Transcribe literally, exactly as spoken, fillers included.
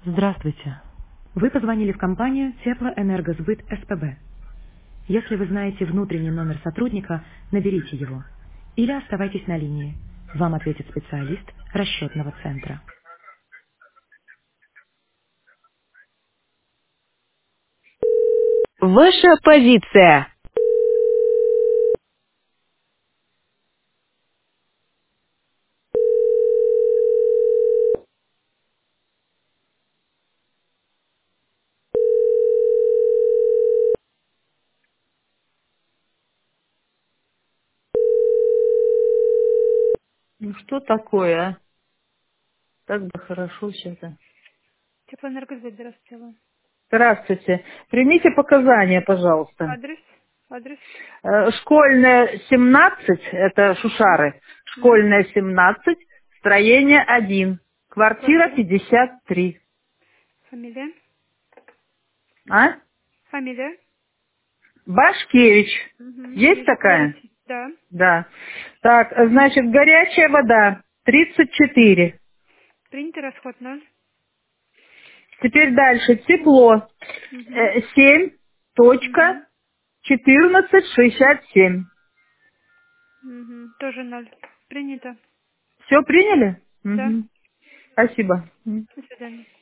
Здравствуйте. Вы позвонили в компанию Теплоэнергосбыт СПБ. Если вы знаете внутренний номер сотрудника, наберите его. Или оставайтесь на линии. Вам ответит специалист расчетного центра. Ваша позиция. Ну что такое, а? Так бы хорошо сейчас. Теплоэнергосбыт, здравствуйте. Алло. Здравствуйте. Примите показания, пожалуйста. Адрес? Адрес? Э, Школьная семнадцать, это Шушары. Угу. Школьная семнадцать, строение один, квартира Квартира? пятьдесят три. Фамилия? А? Фамилия? Башкевич. Угу. Есть Вижу, такая? говорите. Да. Да. Так, значит, горячая вода тридцать четыре. Принятый расход ноль. Теперь дальше. Тепло Угу. э, семь точка Угу. четырнадцать шестьдесят семь. Угу. Тоже ноль. Принято. Все приняли? Да. Мгм. Спасибо. М. До свидания.